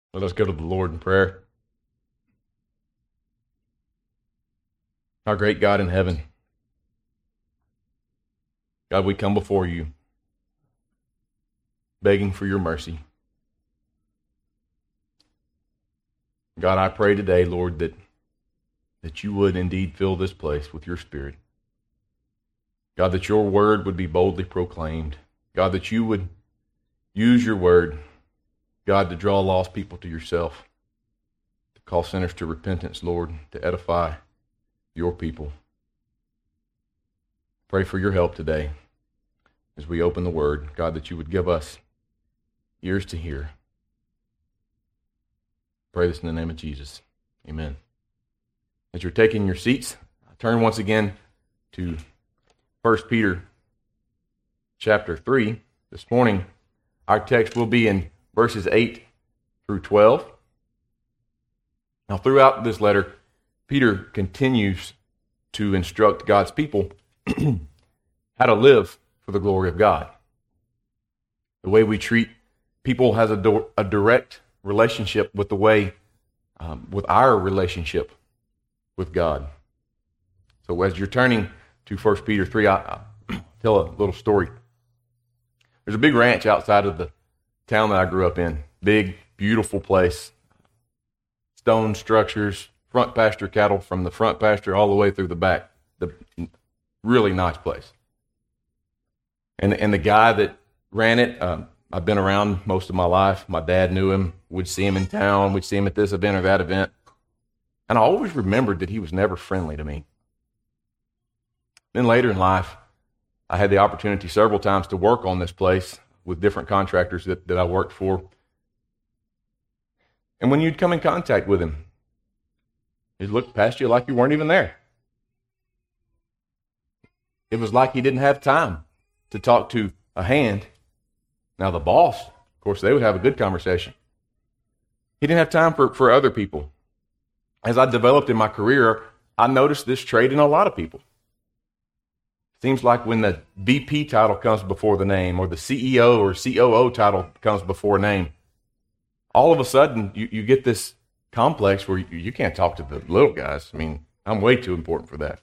Let us go to the Lord in prayer. Our great God in heaven, God, we come before you, begging for your mercy. God, I pray today, Lord, that you would indeed fill this place with your Spirit. God, that your word would be boldly proclaimed. God, that you would use your word, God, to draw lost people to yourself, to call sinners to repentance, Lord, to edify your people. Pray for your help today as we open the word. God, that you would give us ears to hear. Pray this in the name of Jesus. Amen. As you're taking your seats, turn once again to 1 Peter chapter 3. This morning, our text will be in verses 8 through 12. Now, throughout this letter, Peter continues to instruct God's people how to live for the glory of God. The way we treat people has a direct relationship with the way, with our relationship with God. So as you're turning to 1 Peter 3, I'll tell a little story. There's a big ranch outside of the town that I grew up in. Big, beautiful place. Stone structures, front pasture cattle from the front pasture all the way through the back. The really nice place. And the guy that ran it, I've been around most of my life. My dad knew him. We'd see him in town. We'd see him at this event or that event. And I always remembered that he was never friendly to me. Then later in life, I had the opportunity several times to work on this place with different contractors that I worked for. And when you'd come in contact with him, he'd look past you like you weren't even there. It was like he didn't have time to talk to a hand. Now the boss, of course, they would have a good conversation. He didn't have time for other people. As I developed in my career, I noticed this trait in a lot of people. Seems like when the VP title comes before the name, or the CEO or COO title comes before a name, all of a sudden you get this complex where you can't talk to the little guys. I mean, I'm way too important for that.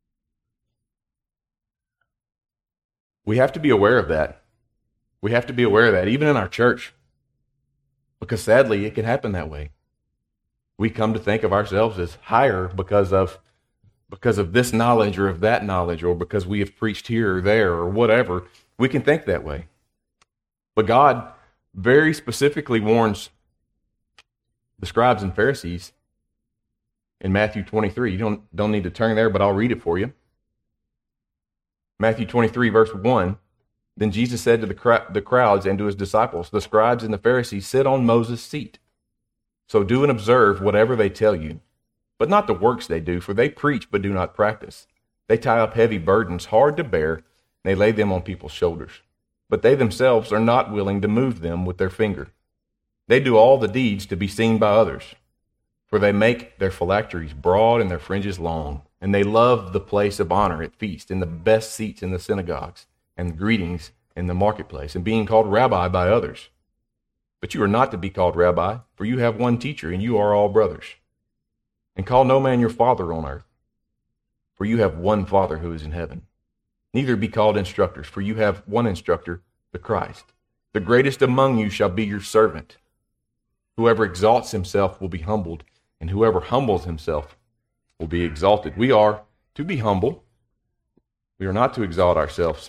We have to be aware of that. We have to be aware of that, even in our church, because sadly it can happen that way. We come to think of ourselves as higher because of this knowledge or of that knowledge, or because we have preached here or there or whatever. We can think that way. But God very specifically warns the scribes and Pharisees in Matthew 23. You don't need to turn there, but I'll read it for you. Matthew 23, verse 1. Then Jesus said to the crowds and to his disciples, "The scribes and the Pharisees sit on Moses' seat. So do and observe whatever they tell you, but not the works they do, for they preach but do not practice. They tie up heavy burdens hard to bear, and they lay them on people's shoulders. But they themselves are not willing to move them with their finger. They do all the deeds to be seen by others, for they make their phylacteries broad and their fringes long, and they love the place of honor at feasts and the best seats in the synagogues and greetings in the marketplace, and being called rabbi by others. But you are not to be called rabbi, for you have one teacher, and you are all brothers. And call no man your father on earth, for you have one Father who is in heaven. Neither be called instructors, for you have one instructor, the Christ. The greatest among you shall be your servant. Whoever exalts himself will be humbled, and whoever humbles himself will be exalted." We are to be humble. We are not to exalt ourselves.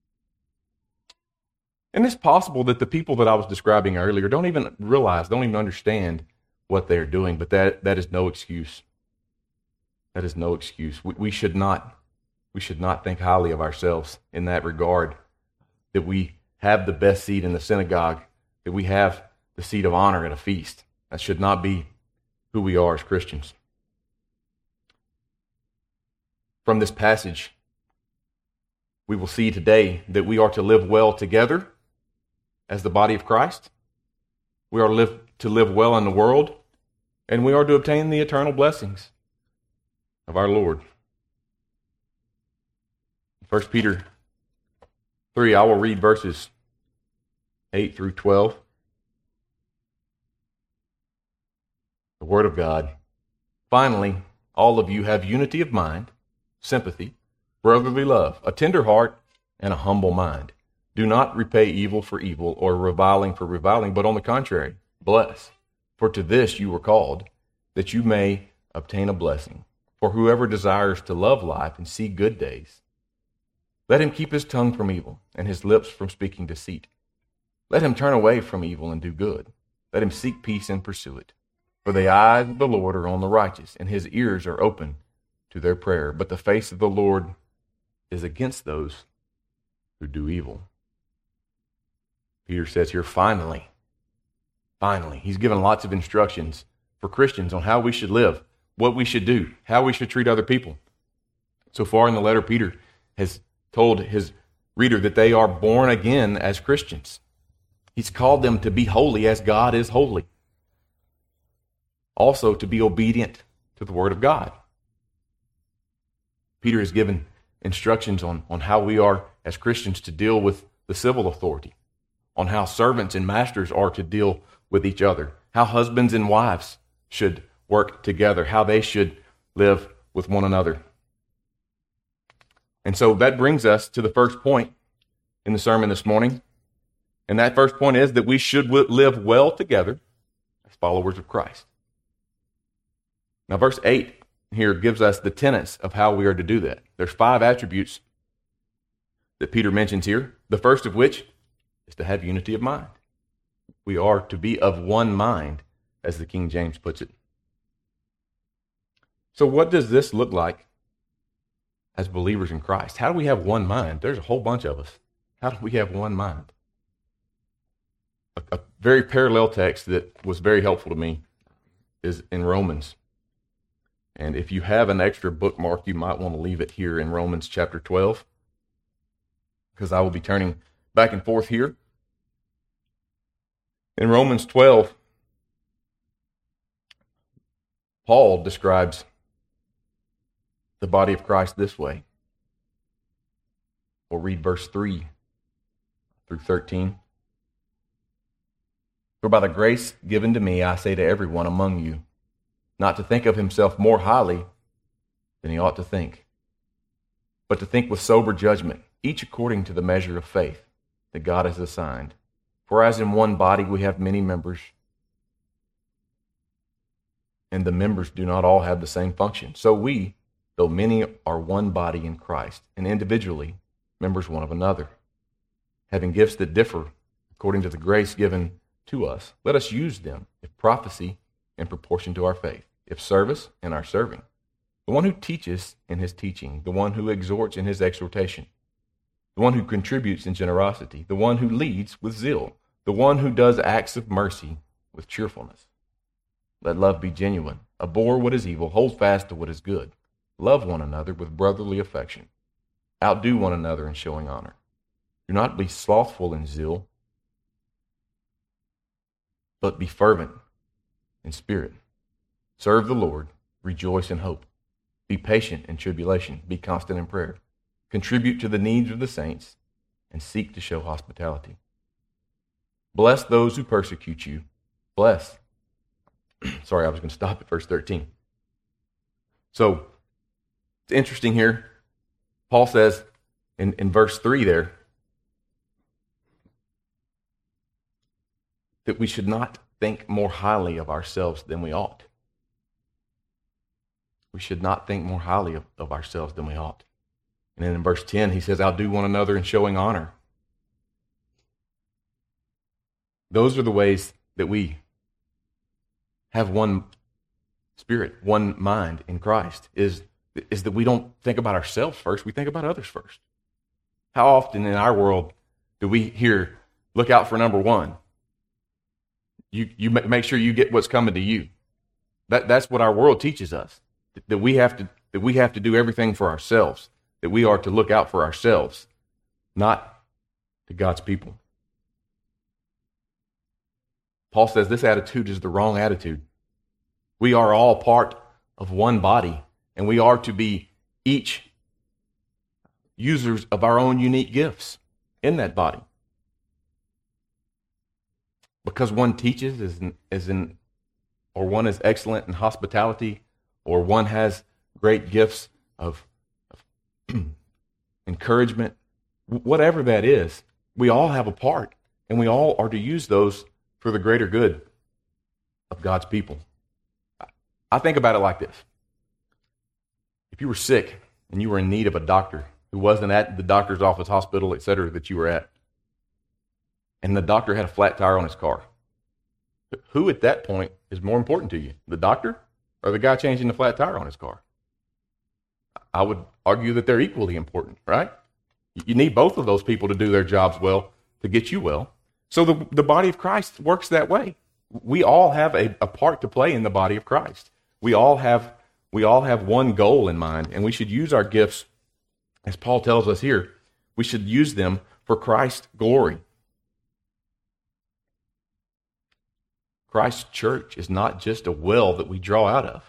And it's possible that the people that I was describing earlier don't even realize, don't even understand what they're doing, but that is no excuse. That is no excuse. We should not think highly of ourselves in that regard, that we have the best seat in the synagogue, that we have the seat of honor at a feast. That should not be who we are as Christians. From this passage, we will see today that we are to live well together as the body of Christ. We are to live well in the world, and we are to obtain the eternal blessings of our Lord. 1 Peter 3, I will read verses 8 through 12. the Word of God. Finally, all of you have unity of mind, sympathy, brotherly love, a tender heart, and a humble mind. Do not repay evil for evil or reviling for reviling, but on the contrary, bless. For to this you were called, that you may obtain a blessing. For whoever desires to love life and see good days, let him keep his tongue from evil and his lips from speaking deceit. Let him turn away from evil and do good. Let him seek peace and pursue it. For the eyes of the Lord are on the righteous, and his ears are open to their prayer. But the face of the Lord is against those who do evil. Peter says here, finally, he's given lots of instructions for Christians on how we should live, what we should do, how we should treat other people. So far in the letter, Peter has told his reader that they are born again as Christians. He's called them to be holy as God is holy. Also to be obedient to the Word of God. Peter has given instructions on how we are as Christians to deal with the civil authority, on how servants and masters are to deal with each other, how husbands and wives should work together, how they should live with one another. And so that brings us to the first point in the sermon this morning. And that first point is that we should live well together as followers of Christ. Now, verse 8 here gives us the tenets of how we are to do that. There's 5 attributes that Peter mentions here, the first of which is to have unity of mind. We are to be of one mind, as the King James puts it. So what does this look like as believers in Christ? How do we have one mind? There's a whole bunch of us. How do we have one mind? A very parallel text that was very helpful to me is in Romans. And if you have an extra bookmark, you might want to leave it here in Romans chapter 12, because I will be turning back and forth here. In Romans 12, Paul describes the body of Christ this way. We'll read verse 3 through 13. For by the grace given to me, I say to everyone among you, not to think of himself more highly than he ought to think, but to think with sober judgment, each according to the measure of faith that God has assigned. For as in one body we have many members, and the members do not all have the same function. So we, though many, are one body in Christ, and individually members one of another. Having gifts that differ according to the grace given to us, let us use them. If prophecy, in proportion to our faith. If service, in our serving. The one who teaches, in his teaching. The one who exhorts, in his exhortation. The one who contributes in generosity. The one who leads with zeal. The one who does acts of mercy with cheerfulness. Let love be genuine. Abhor what is evil. Hold fast to what is good. Love one another with brotherly affection. Outdo one another in showing honor. Do not be slothful in zeal, but be fervent in spirit. Serve the Lord. Rejoice in hope. Be patient in tribulation. Be constant in prayer. Contribute to the needs of the saints and seek to show hospitality. Bless those who persecute you. Bless. Sorry, I was going to stop at verse 13. So, it's interesting here. Paul says in verse 3 there that we should not think more highly of ourselves than we ought. We should not think more highly of ourselves than we ought. And then in verse 10, he says, outdo one another in showing honor. Those are the ways that we have one spirit, one mind in Christ, is that we don't think about ourselves first, we think about others first. How often in our world do we hear, look out for number one? You make sure you get what's coming to you. That's what our world teaches us, that we have to do everything for ourselves, that we are to look out for ourselves, not to God's people. Paul says this attitude is the wrong attitude. We are all part of one body, and we are to be each users of our own unique gifts in that body. Because one teaches or one is excellent in hospitality, or one has great gifts of encouragement, whatever that is, we all have a part, and we all are to use those for the greater good of God's people. I think about it like this. If you were sick and you were in need of a doctor who wasn't at the doctor's office, hospital, etc., that you were at, and the doctor had a flat tire on his car, who at that point is more important to you, the doctor or the guy changing the flat tire on his car? I would argue that they're equally important, right? You need both of those people to do their jobs well, to get you well. So the body of Christ works that way. We all have a part to play in the body of Christ. We all have one goal in mind, and we should use our gifts, as Paul tells us here, we should use them for Christ's glory. Christ's church is not just a well that we draw out of.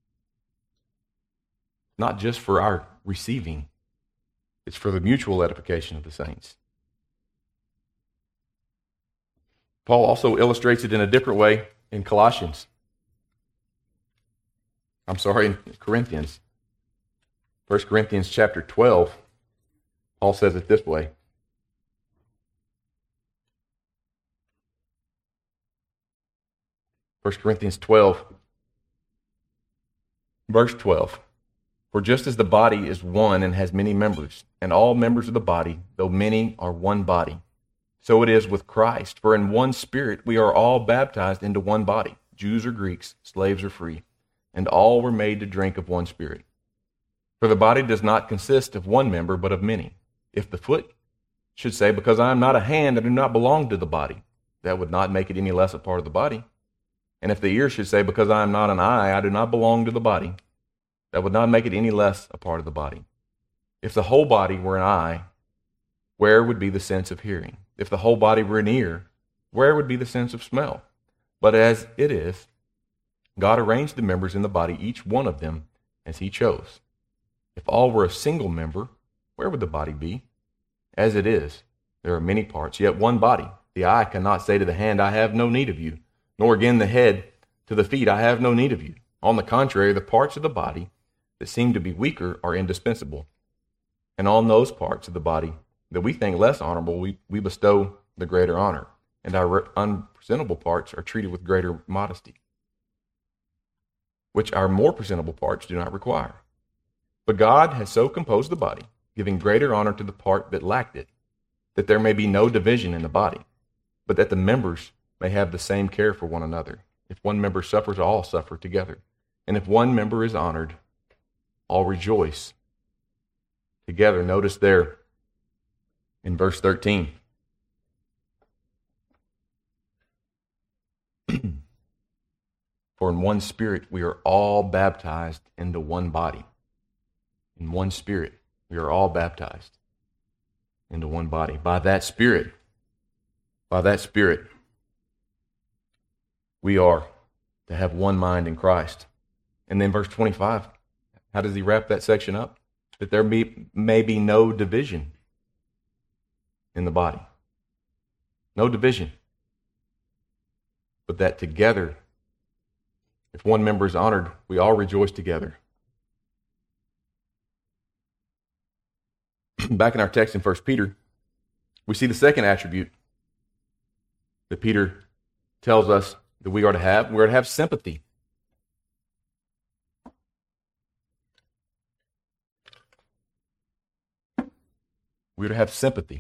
Not just for our receiving. It's for the mutual edification of the saints. Paul also illustrates it in a different way in Corinthians. 1 Corinthians chapter 12, Paul says it this way. First Corinthians 12, verse 12. For just as the body is one and has many members, and all members of the body, though many, are one body, so it is with Christ. For in one Spirit we are all baptized into one body, Jews or Greeks, slaves or free, and all were made to drink of one Spirit. For the body does not consist of one member, but of many. If the foot should say, because I am not a hand, I do not belong to the body, that would not make it any less a part of the body. And if the ear should say, because I am not an eye, I do not belong to the body, that would not make it any less a part of the body. If the whole body were an eye, where would be the sense of hearing? If the whole body were an ear, where would be the sense of smell? But as it is, God arranged the members in the body, each one of them, as he chose. If all were a single member, where would the body be? As it is, there are many parts, yet one body. The eye cannot say to the hand, I have no need of you, nor again the head to the feet, I have no need of you. On the contrary, the parts of the body that seem to be weaker are indispensable. And on those parts of the body that we think less honorable, we bestow the greater honor, and our unpresentable parts are treated with greater modesty, which our more presentable parts do not require. But God has so composed the body, giving greater honor to the part that lacked it, that there may be no division in the body, but that the members may have the same care for one another. If one member suffers, all suffer together. And if one member is honored, all rejoice together. Notice there in verse 13. For in one Spirit we are all baptized into one body. In one Spirit we are all baptized into one body. By that Spirit, we are to have one mind in Christ. And then verse 25, how does he wrap that section up? That there may be no division in the body. No division. But that together, if one member is honored, we all rejoice together. Back in our text in 1 Peter, we see the second attribute that Peter tells us that we are to have. We are to have sympathy. We are to have sympathy.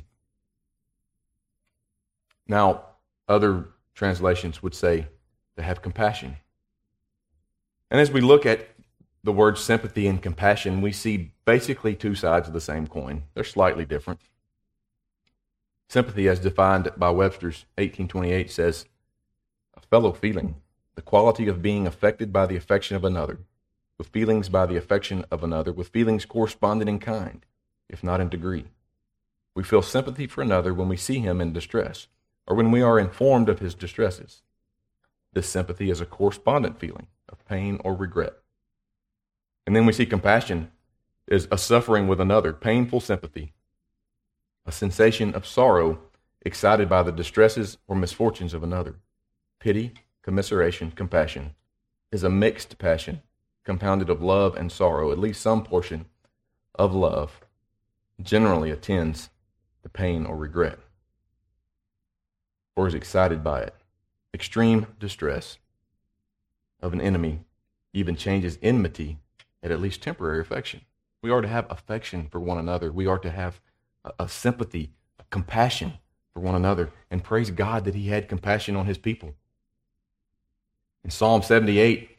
Now, other translations would say to have compassion. And as we look at the words sympathy and compassion, we see basically two sides of the same coin. They're slightly different. Sympathy, as defined by Webster's 1828, says, a fellow feeling, the quality of being affected by the affection of another, with feelings by the affection of another, with feelings corresponding in kind, if not in degree. We feel sympathy for another when we see him in distress, or when we are informed of his distresses. This sympathy is a correspondent feeling of pain or regret. And then we see compassion is a suffering with another, painful sympathy, a sensation of sorrow excited by the distresses or misfortunes of another. Pity, commiseration, compassion is a mixed passion, compounded of love and sorrow. At least some portion of love generally attends the pain or regret, or is excited by it. Extreme distress of an enemy even changes enmity at least temporary affection. We are to have affection for one another. We are to have a sympathy, a compassion for one another, and praise God that he had compassion on his people. In Psalm 78,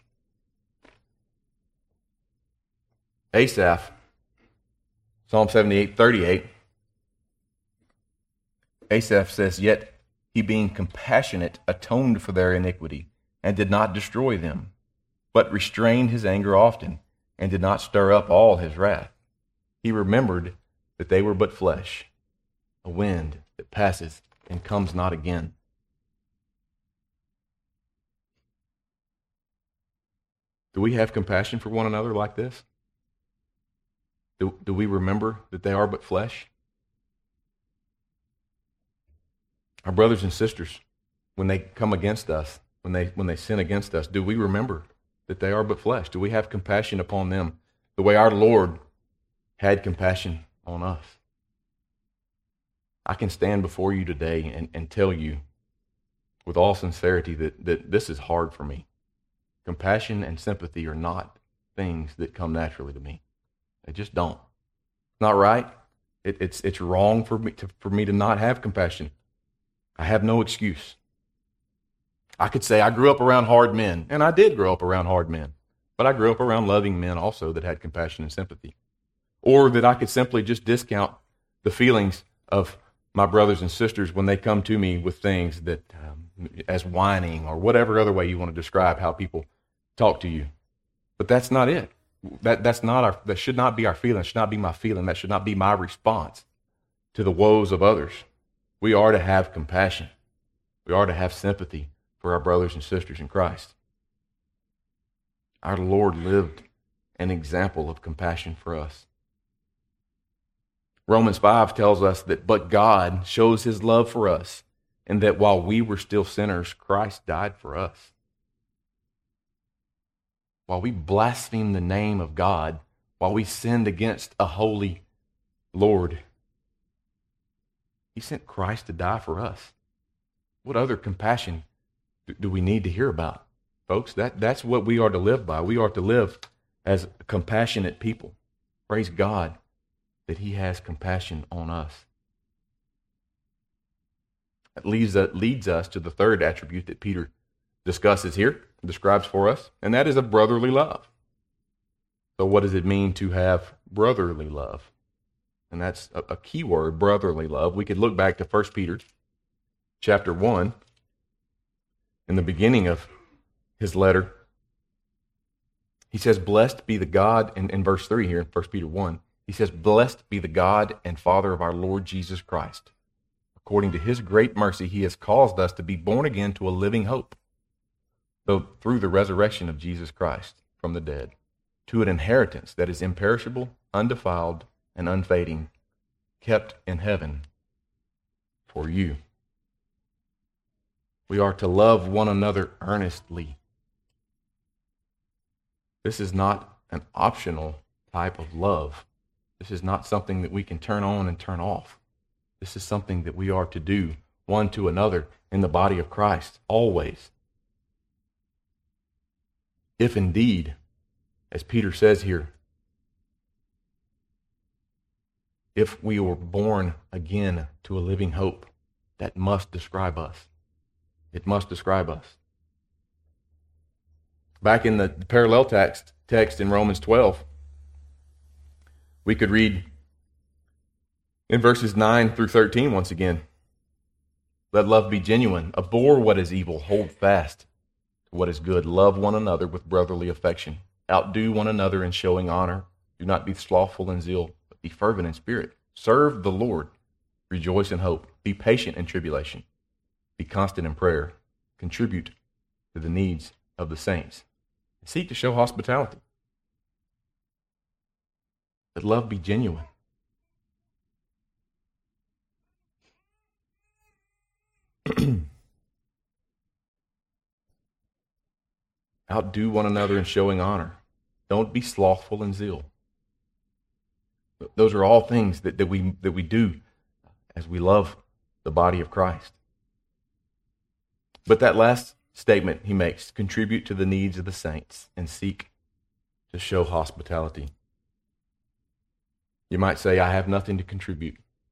Psalm 78:38, Asaph says, "Yet he being compassionate atoned for their iniquity and did not destroy them, but restrained his anger often and did not stir up all his wrath. He remembered that they were but flesh, a wind that passes and comes not again." Do we have compassion for one another like this? Do we remember that they are but flesh? Our brothers and sisters, when they come against us, when they sin against us, do we remember that they are but flesh? Do we have compassion upon them the way our Lord had compassion on us? I can stand before you today and tell you with all sincerity that this is hard for me. Compassion and sympathy are not things that come naturally to me. They just don't. It's not right. It's wrong for me to not have compassion. I have no excuse. I could say I grew up around hard men, and I did grow up around hard men, but I grew up around loving men also that had compassion and sympathy. Or that I could simply just discount the feelings of my brothers and sisters when they come to me with things that, as whining or whatever other way you want to describe how people talk to you. But that's not it. That should not be our feeling. It should not be my feeling. That should not be my response to the woes of others. We are to have compassion. We are to have sympathy for our brothers and sisters in Christ. Our Lord lived an example of compassion for us. Romans 5 tells us that, but God shows his love for us, and that while we were still sinners, Christ died for us. While we blasphemed the name of God, while we sinned against a holy Lord, he sent Christ to die for us. What other compassion do we need to hear about? Folks, that's what we are to live by. We are to live as compassionate people. Praise God that he has compassion on us. That leads us to the third attribute that Peter discusses here, describes for us, and that is a brotherly love. So what does it mean to have brotherly love? And that's a key word, brotherly love. We could look back to 1 Peter chapter 1, in the beginning of his letter. He says, blessed be the God, in verse 3 here in 1 Peter 1, he says, blessed be the God and Father of our Lord Jesus Christ. According to his great mercy, he has caused us to be born again to a living hope, so through the resurrection of Jesus Christ from the dead, to an inheritance that is imperishable, undefiled, and unfading, kept in heaven for you. We are to love one another earnestly. This is not an optional type of love. This is not something that we can turn on and turn off. This is something that we are to do one to another in the body of Christ, always. If indeed, as Peter says here, if we were born again to a living hope, that must describe us. It must describe us. Back in the parallel text in Romans 12, we could read in verses 9 through 13 once again. Let love be genuine. Abhor what is evil. Hold fast to what is good. Love one another with brotherly affection. Outdo one another in showing honor. Do not be slothful in zeal, but be fervent in spirit. Serve the Lord. Rejoice in hope. Be patient in tribulation. Be constant in prayer. Contribute to the needs of the saints. Seek to show hospitality. Let love be genuine. Outdo one another in showing honor. Don't be slothful in zeal. Those are all things that we do as we love the body of Christ. But that last statement he makes, contribute to the needs of the saints and seek to show hospitality. You might say, I have nothing to contribute.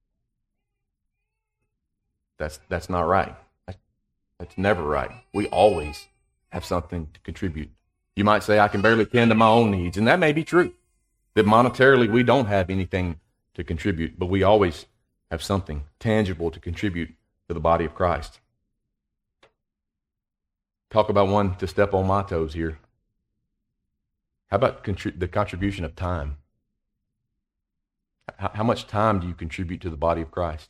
That's not right. That's never right. We always have something to contribute. You might say, I can barely tend to my own needs, and that may be true. That monetarily we don't have anything to contribute, but we always have something tangible to contribute to the body of Christ. Talk about one to step on my toes here. How about the contribution of time? How much time do you contribute to the body of Christ?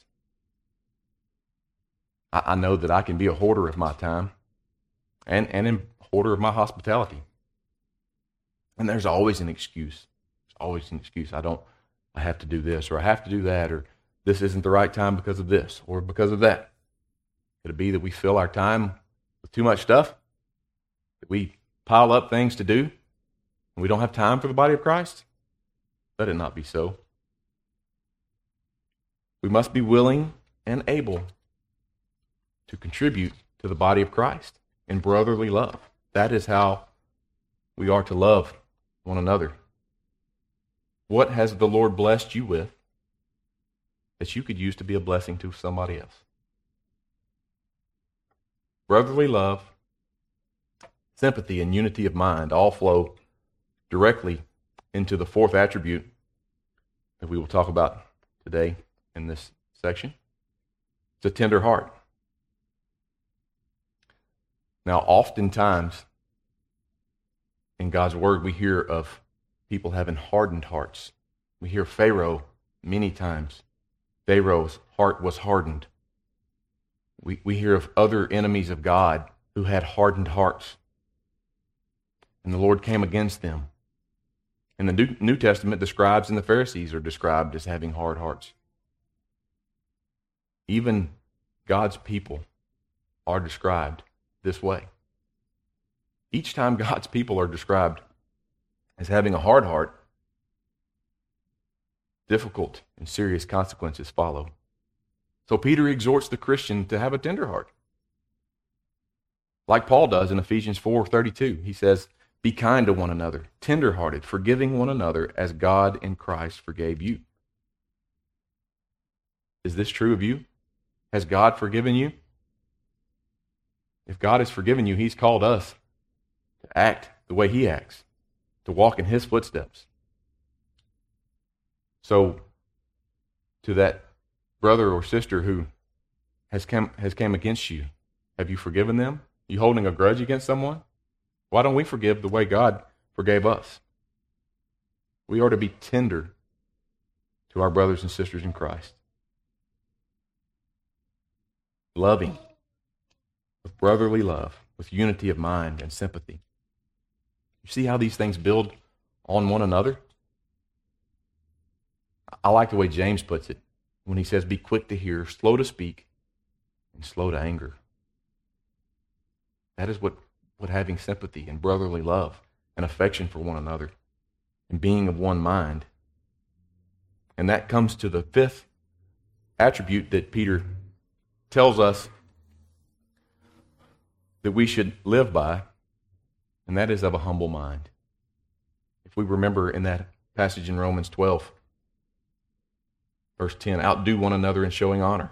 I know that I can be a hoarder of my time and a hoarder of my hospitality. And there's always an excuse. There's always an excuse. I have to do this, or I have to do that, or this isn't the right time because of this, or because of that. Could it be that we fill our time with too much stuff? That we pile up things to do, and we don't have time for the body of Christ? Let it not be so. We must be willing and able to contribute to the body of Christ in brotherly love. That is how we are to love one another. What has the Lord blessed you with that you could use to be a blessing to somebody else? Brotherly love, sympathy, and unity of mind all flow directly into the fourth attribute that we will talk about today in this section. It's a tender heart. Now, oftentimes in God's Word, we hear of people having hardened hearts. We hear Pharaoh many times. Pharaoh's heart was hardened. We hear of other enemies of God who had hardened hearts, and the Lord came against them. And the New Testament, the scribes and the Pharisees are described as having hard hearts. Even God's people are described this way. Each time God's people are described as having a hard heart, difficult and serious consequences follow. So Peter exhorts the Christian to have a tender heart. Like Paul does in Ephesians 4:32. He says, be kind to one another, tender-hearted, forgiving one another as God in Christ forgave you. Is this true of you? Has God forgiven you? If God has forgiven you, He's called us to act the way He acts, to walk in His footsteps. So, to that brother or sister who has come against you, have you forgiven them? You holding a grudge against someone? Why don't we forgive the way God forgave us? We are to be tender to our brothers and sisters in Christ. Loving, with brotherly love, with unity of mind and sympathy. You see how these things build on one another? I like the way James puts it when he says, be quick to hear, slow to speak, and slow to anger. That is what having sympathy and brotherly love and affection for one another and being of one mind. And that comes to the fifth attribute that Peter tells us that we should live by, and that is of a humble mind. If we remember in that passage in Romans 12, verse 10, outdo one another in showing honor.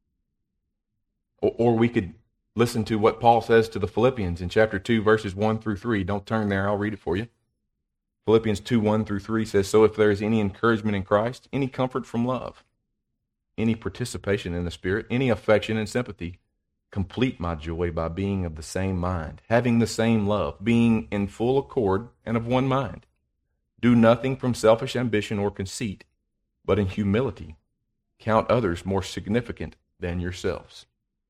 Or we could listen to what Paul says to the Philippians in chapter 2, verses 1 through 3. Don't turn there, I'll read it for you. Philippians 2, 1 through 3 says, so if there is any encouragement in Christ, any comfort from love, any participation in the Spirit, any affection and sympathy, complete my joy by being of the same mind, having the same love, being in full accord and of one mind. Do nothing from selfish ambition or conceit, but in humility count others more significant than yourselves.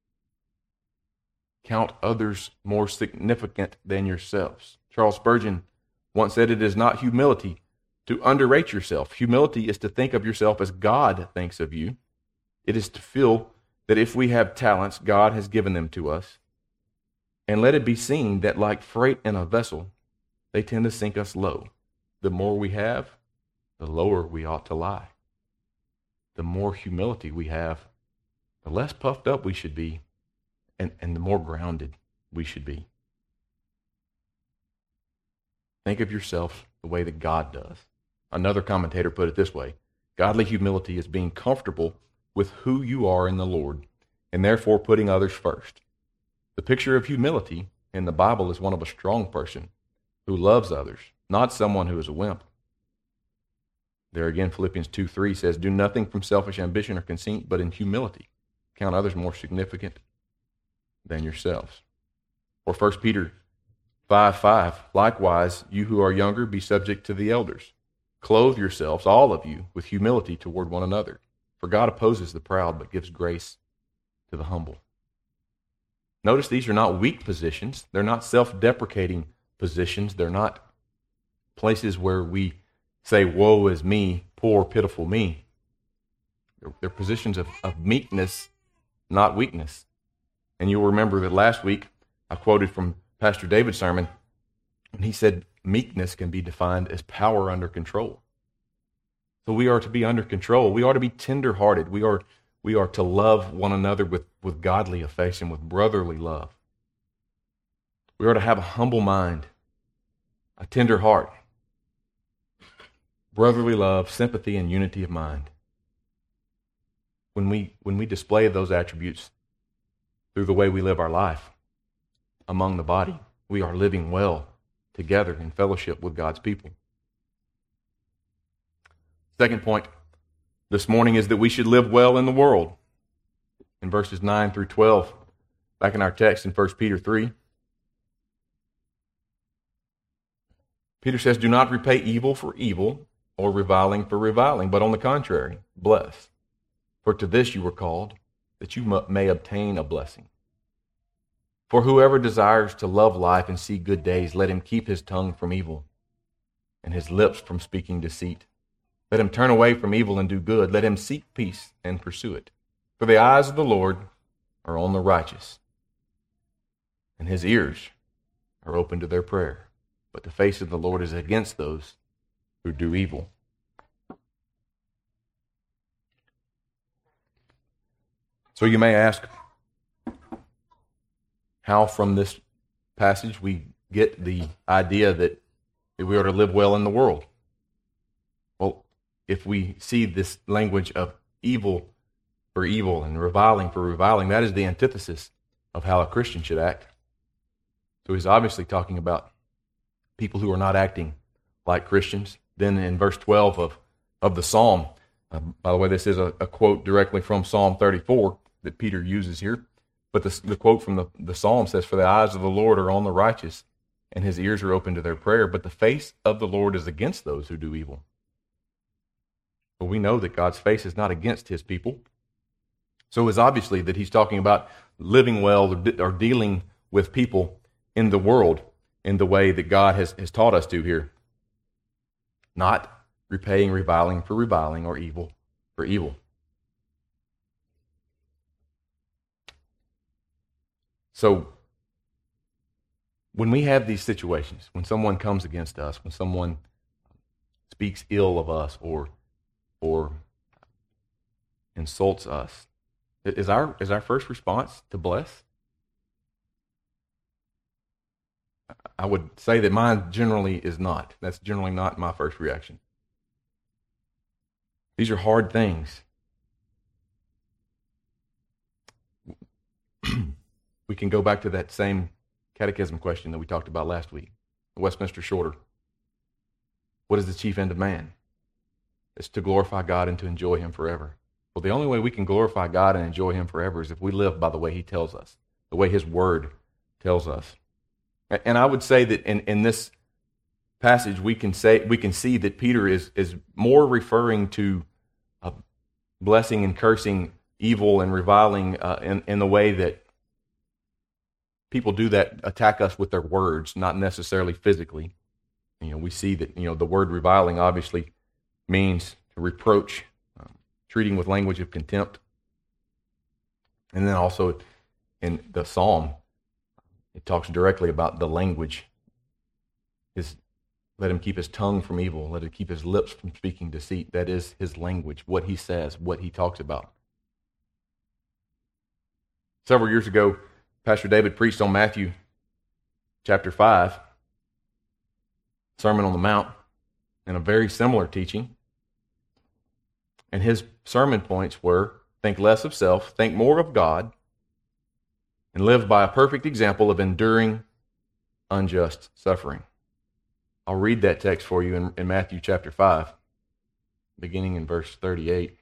Count others more significant than yourselves. Charles Spurgeon once said, it is not humility to underrate yourself. Humility is to think of yourself as God thinks of you. It is to feel that if we have talents, God has given them to us, And let it be seen that like freight in a vessel, they tend to sink us low. The more we have, the lower we ought to lie. The more humility we have, the less puffed up we should be, and the more grounded we should be. Think of yourself the way that God does. Another commentator put it this way: godly humility is being comfortable with who you are in the Lord, and therefore putting others first. The picture of humility in the Bible is one of a strong person who loves others, not someone who is a wimp. There again, Philippians 2:3 says, do nothing from selfish ambition or conceit, but in humility count others more significant than yourselves. Or 1 Peter 5:5, likewise, you who are younger, be subject to the elders. Clothe yourselves, all of you, with humility toward one another. For God opposes the proud, but gives grace to the humble. Notice these are not weak positions. They're not self-deprecating positions. They're not places where we say, woe is me, poor, pitiful me. They're positions of meekness, not weakness. And you'll remember that last week I quoted from Pastor David's sermon, and he said meekness can be defined as power under control. So we are to be under control. We are to be tender-hearted. We are to love one another with godly affection, with brotherly love. We are to have a humble mind, a tender heart, brotherly love, sympathy, and unity of mind. When we display those attributes through the way we live our life among the body, we are living well together in fellowship with God's people. Second point this morning is that we should live well in the world. In verses 9 through 12, back in our text in 1 Peter 3, Peter says, do not repay evil for evil or reviling for reviling, but on the contrary, bless. For to this you were called, that you may obtain a blessing. For whoever desires to love life and see good days, let him keep his tongue from evil and his lips from speaking deceit. Let him turn away from evil and do good. Let him seek peace and pursue it. For the eyes of the Lord are on the righteous, and his ears are open to their prayer. But the face of the Lord is against those who do evil. So you may ask, how from this passage we get the idea that we are to live well in the world? Well, if we see this language of evil for evil and reviling for reviling, that is the antithesis of how a Christian should act. So he's obviously talking about people who are not acting like Christians. Then in verse 12 of the Psalm, by the way, this is a quote directly from Psalm 34 that Peter uses here. But the quote from the Psalm says, for the eyes of the Lord are on the righteous, and his ears are open to their prayer. But the face of the Lord is against those who do evil. But we know that God's face is not against his people. So it's obviously that he's talking about living well or dealing with people in the world in the way that God has taught us to here. Not repaying reviling for reviling or evil for evil. So when we have these situations, when someone comes against us, when someone speaks ill of us or insults us, is our first response to bless? I would say that mine generally is not. That's generally not my first reaction. These are hard things. We can go back to that same catechism question that we talked about last week, the Westminster Shorter. What is the chief end of man? It's to glorify God and to enjoy him forever. Well, the only way we can glorify God and enjoy him forever is if we live by the way he tells us, the way his word tells us. And I would say that in this passage we can see that Peter is more referring to blessing and cursing evil and reviling in the way that people do that, attack us with their words, not necessarily physically. We see that the word reviling obviously means to reproach, treating with language of contempt. And then also in the psalm, It talks directly about the language. Let him keep his tongue from evil. Let him keep his lips from speaking deceit. That is his language, what he says, what he talks about. Several years ago, Pastor David preached on Matthew chapter 5, Sermon on the Mount, and a very similar teaching. And his sermon points were, think less of self, think more of God, and live by a perfect example of enduring unjust suffering. I'll read that text for you in Matthew chapter 5, beginning in verse 38.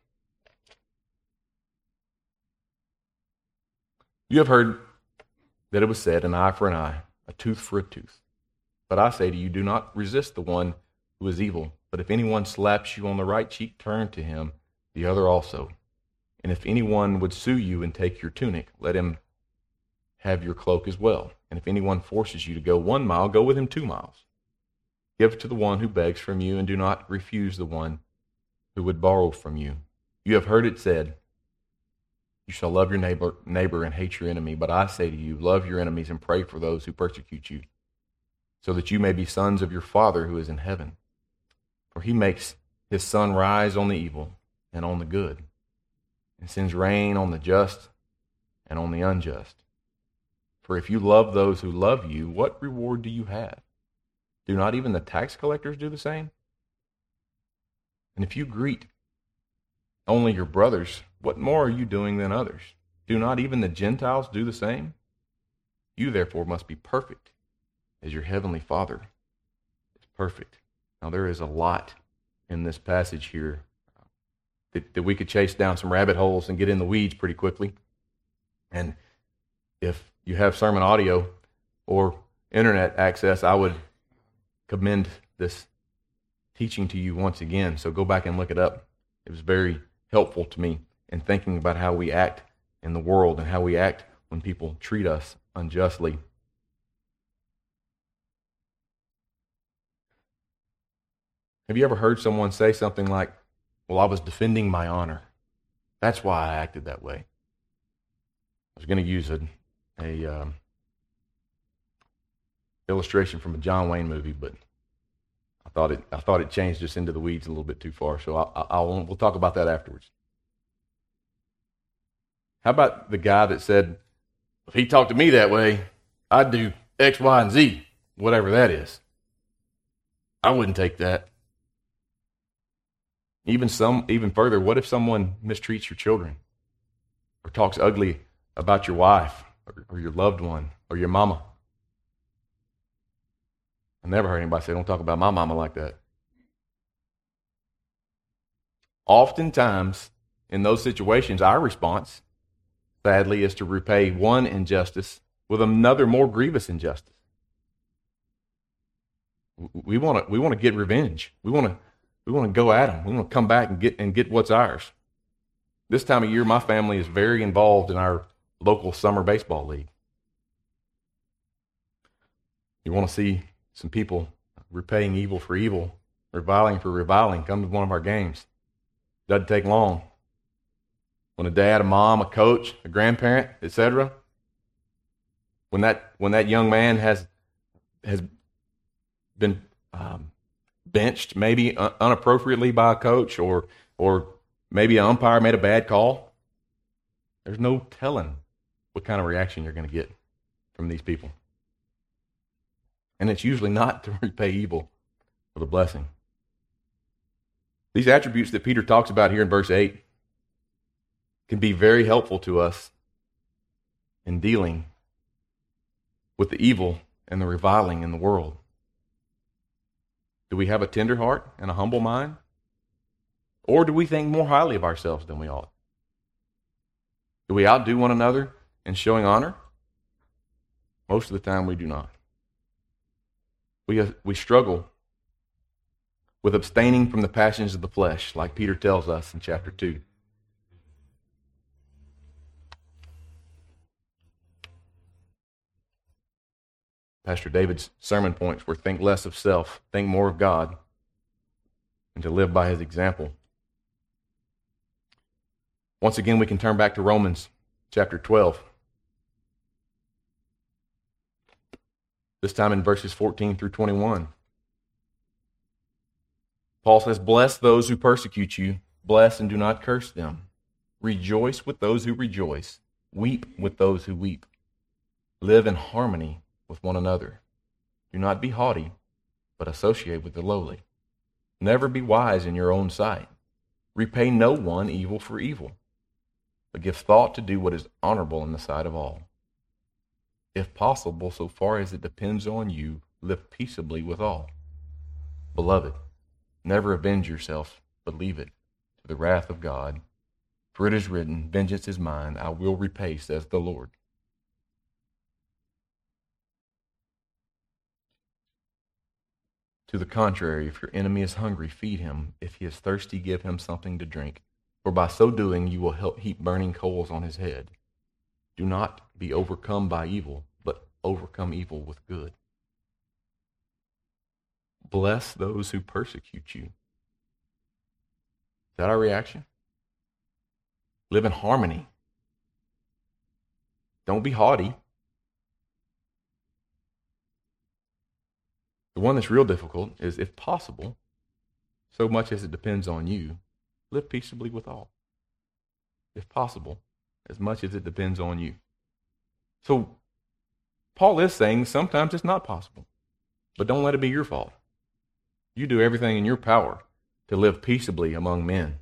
You have heard that it was said, an eye for an eye, a tooth for a tooth. But I say to you, do not resist the one who is evil. But if anyone slaps you on the right cheek, turn to him the other also. And if anyone would sue you and take your tunic, let him have your cloak as well. And if anyone forces you to go 1 mile, go with him 2 miles. Give to the one who begs from you, and do not refuse the one who would borrow from you. You have heard it said, you shall love your neighbor and hate your enemy. But I say to you, love your enemies and pray for those who persecute you, so that you may be sons of your Father who is in heaven. For he makes his sun rise on the evil and on the good, and sends rain on the just and on the unjust. For if you love those who love you, what reward do you have? Do not even the tax collectors do the same? And if you greet only your brothers, what more are you doing than others? Do not even the Gentiles do the same? You therefore must be perfect, as your heavenly Father is perfect. Now there is a lot in this passage here that we could chase down some rabbit holes and get in the weeds pretty quickly. And if you have sermon audio or internet access, I would commend this teaching to you once again. So go back and look it up. It was very helpful to me in thinking about how we act in the world and how we act when people treat us unjustly. Have you ever heard someone say something like, well, I was defending my honor. That's why I acted that way. I was going to use a illustration from a John Wayne movie, but I thought it changed us into the weeds a little bit too far, so we'll talk about that afterwards. How about the guy that said, if he talked to me that way, I'd do X, Y, and Z, whatever that is. I wouldn't take that. Even further, what if someone mistreats your children or talks ugly about your wife or your loved one or your mama? I never heard anybody say, don't talk about my mama like that. Oftentimes, in those situations, our response, sadly, is to repay one injustice with another more grievous injustice. We want to get revenge. We want to go at them. We want to come back and get what's ours. This time of year, my family is very involved in our local summer baseball league. You want to see some people repaying evil for evil, reviling for reviling, come to one of our games. Doesn't take long. When a dad, a mom, a coach, a grandparent, etc., when that young man has been benched, maybe unappropriately by a coach, or maybe an umpire made a bad call, there's no telling what kind of reaction you're going to get from these people. And it's usually not to repay evil with a blessing. These attributes that Peter talks about here in verse 8 can be very helpful to us in dealing with the evil and the reviling in the world. Do we have a tender heart and a humble mind? Or do we think more highly of ourselves than we ought? Do we outdo one another in showing honor? Most of the time we do not. We struggle with abstaining from the passions of the flesh, like Peter tells us in chapter 2. Pastor David's sermon points were think less of self, think more of God, and to live by his example. Once again, we can turn back to Romans chapter 12. this time in verses 14 through 21. Paul says, "Bless those who persecute you, bless and do not curse them. Rejoice with those who rejoice, weep with those who weep. Live in harmony with one another. Do not be haughty, but associate with the lowly. Never be wise in your own sight. Repay no one evil for evil, but give thought to do what is honorable in the sight of all. If possible, so far as it depends on you, live peaceably with all. Beloved, never avenge yourself, but leave it to the wrath of God. For it is written, 'Vengeance is mine, I will repay,' says the Lord." To the contrary, if your enemy is hungry, feed him. If he is thirsty, give him something to drink. For by so doing, you will help heap burning coals on his head. Do not be overcome by evil, but overcome evil with good. Bless those who persecute you. Is that our reaction? Live in harmony. Don't be haughty. The one that's real difficult is, if possible, so much as it depends on you, live peaceably with all. If possible, as much as it depends on you. So, Paul is saying sometimes it's not possible, but don't let it be your fault. You do everything in your power to live peaceably among men.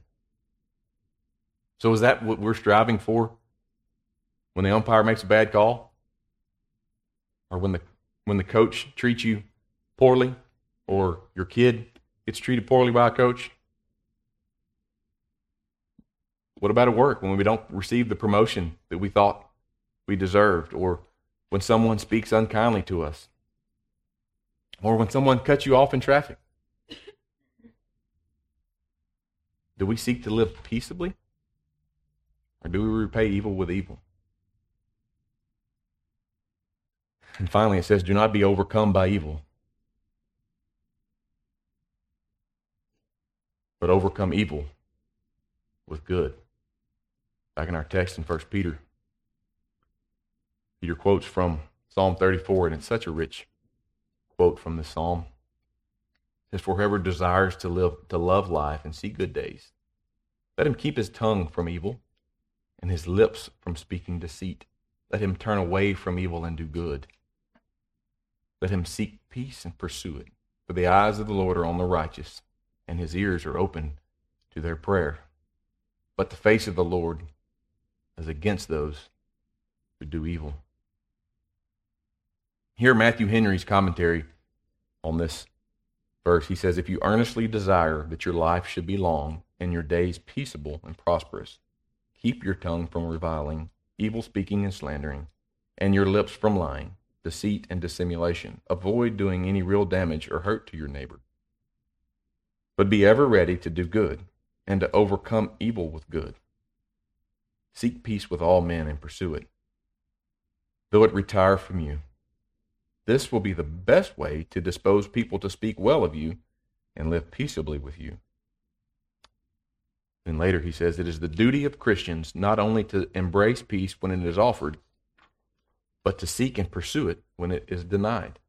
So is that what we're striving for when the umpire makes a bad call? Or when the coach treats you poorly, or your kid gets treated poorly by a coach? What about at work when we don't receive the promotion that we thought we deserved, or when someone speaks unkindly to us, or when someone cuts you off in traffic? Do we seek to live peaceably, or do we repay evil with evil? And finally it says, "Do not be overcome by evil, but overcome evil with good." Back in our text in 1 Peter, Peter quotes from Psalm 34, and it's such a rich quote from this psalm. It says, "For whoever desires to love life and see good days, let him keep his tongue from evil and his lips from speaking deceit. Let him turn away from evil and do good. Let him seek peace and pursue it. For the eyes of the Lord are on the righteous, and his ears are open to their prayer. But the face of the Lord is against those who do evil." Here, Matthew Henry's commentary on this verse, he says, "If you earnestly desire that your life should be long and your days peaceable and prosperous, keep your tongue from reviling, evil speaking and slandering, and your lips from lying, deceit and dissimulation. Avoid doing any real damage or hurt to your neighbor. But be ever ready to do good and to overcome evil with good. Seek peace with all men and pursue it, though it retire from you. This will be the best way to dispose people to speak well of you and live peaceably with you." Then later he says, "It is the duty of Christians not only to embrace peace when it is offered, but to seek and pursue it when it is denied.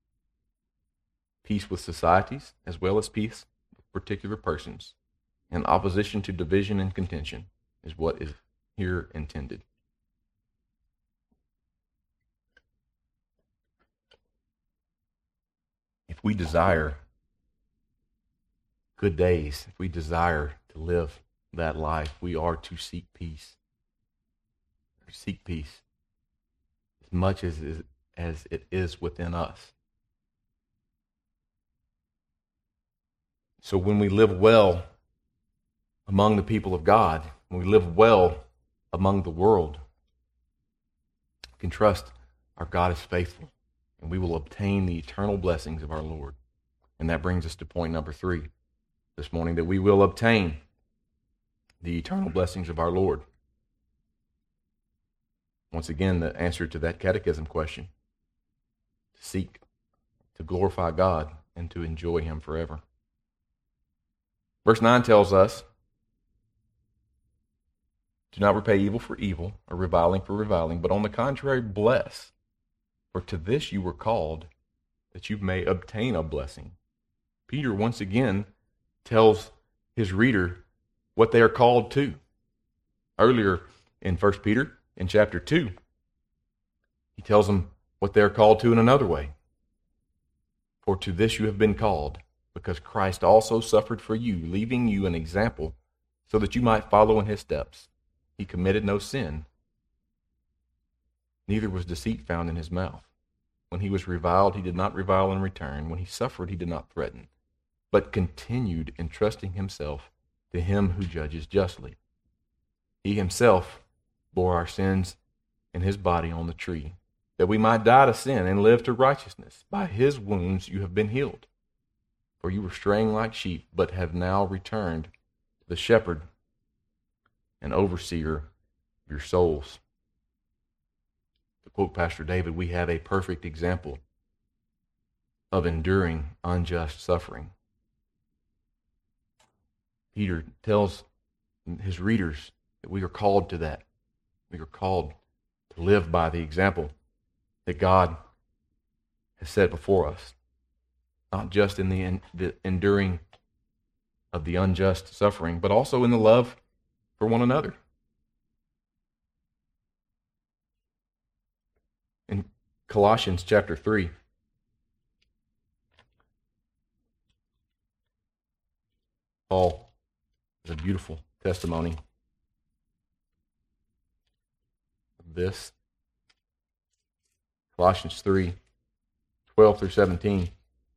Peace with societies as well as peace with particular persons, in opposition to division and contention, is what is here intended." If we desire good days, if we desire to live that life, we are to seek peace. Seek peace as much as it is within us. So when we live well among the people of God, when we live well among the world, we can trust our God is faithful, and we will obtain the eternal blessings of our Lord. And that brings us to point number 3 this morning, that we will obtain the eternal blessings of our Lord. Once again, the answer to that catechism question: to seek to glorify God and to enjoy Him forever. Verse 9 tells us, "Do not repay evil for evil, or reviling for reviling, but on the contrary bless. For to this you were called, that you may obtain a blessing. Peter once again tells his reader what they are called to. Earlier in 1 Peter, in chapter 2, he tells them what they are called to in another way. For to this you have been called, because Christ also suffered for you, leaving you an example, so that you might follow in his steps. He committed no sin, neither was deceit found in his mouth. When he was reviled, he did not revile in return. When he suffered, he did not threaten, but continued entrusting himself to him who judges justly. He himself bore our sins in his body on the tree, that we might die to sin and live to righteousness. By his wounds you have been healed. For you were straying like sheep, but have now returned to the shepherd and overseer of your souls. To quote Pastor David, we have a perfect example of enduring unjust suffering. Peter tells his readers that we are called to that. We are called to live by the example that God has set before us, not just in the enduring of the unjust suffering, but also in the love for one another. In Colossians chapter 3, Paul has a beautiful testimony of this. Colossians 3, 12 through 17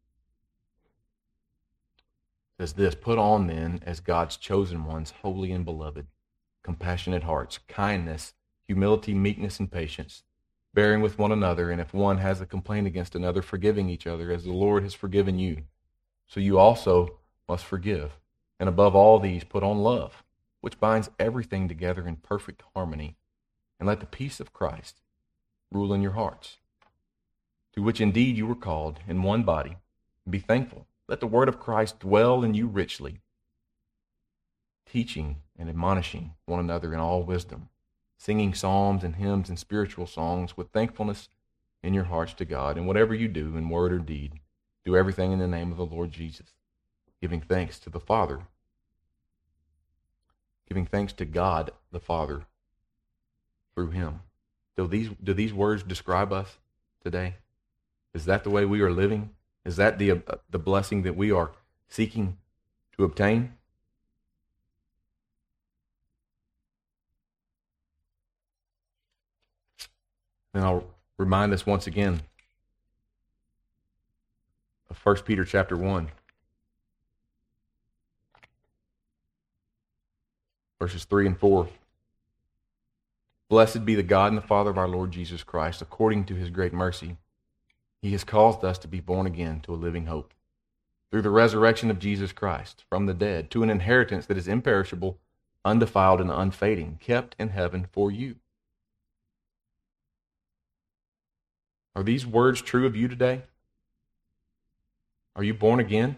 says this, "Put on then, as God's chosen ones, holy and beloved, compassionate hearts, kindness, humility, meekness, and patience, bearing with one another, and if one has a complaint against another, forgiving each other, as the Lord has forgiven you. So you also must forgive. And above all these, put on love, which binds everything together in perfect harmony. And let the peace of Christ rule in your hearts, to which indeed you were called in one body, and be thankful. Let the word of Christ dwell in you richly, teaching and admonishing one another in all wisdom, singing psalms and hymns and spiritual songs with thankfulness in your hearts to God. And whatever you do in word or deed, do everything in the name of the Lord Jesus, giving thanks to the Father, giving thanks to God the Father through him." Do these words describe us today? Is that the way we are living? Is that the blessing that we are seeking to obtain? And I'll remind us once again of 1 Peter chapter 1, verses 3 and 4. "Blessed be the God and the Father of our Lord Jesus Christ. According to his great mercy, he has caused us to be born again to a living hope, through the resurrection of Jesus Christ from the dead, to an inheritance that is imperishable, undefiled, and unfading, kept in heaven for you." Are these words true of you today? Are you born again?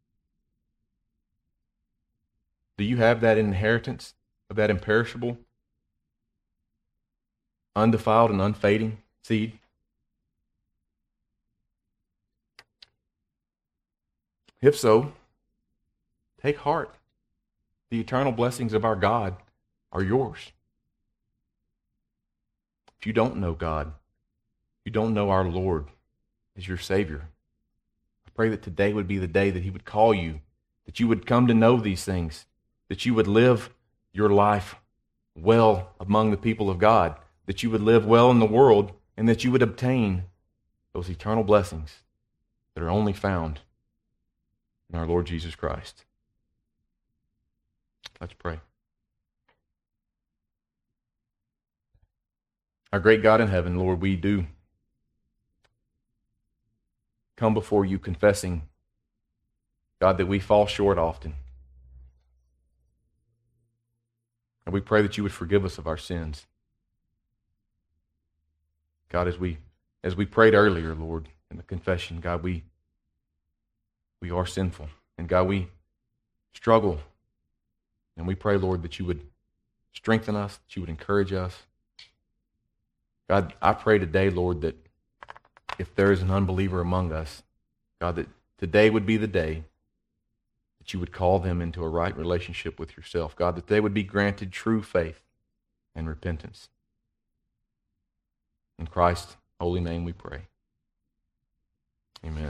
Do you have that inheritance of that imperishable, undefiled, and unfading seed? If so, take heart. The eternal blessings of our God are yours. If you don't know God, you don't know our Lord as your Savior, I pray that today would be the day that he would call you, that you would come to know these things, that you would live your life well among the people of God, that you would live well in the world, and that you would obtain those eternal blessings that are only found in our Lord Jesus Christ. Let's pray. Our great God in heaven, Lord, we do come before you confessing, God, that we fall short often. And we pray that you would forgive us of our sins. God, as we prayed earlier, Lord, in the confession, God, we are sinful. And God, we struggle. And we pray, Lord, that you would strengthen us, that you would encourage us. God, I pray today, Lord, that if there is an unbeliever among us, God, that today would be the day that you would call them into a right relationship with yourself. God, that they would be granted true faith and repentance. In Christ's holy name we pray. Amen.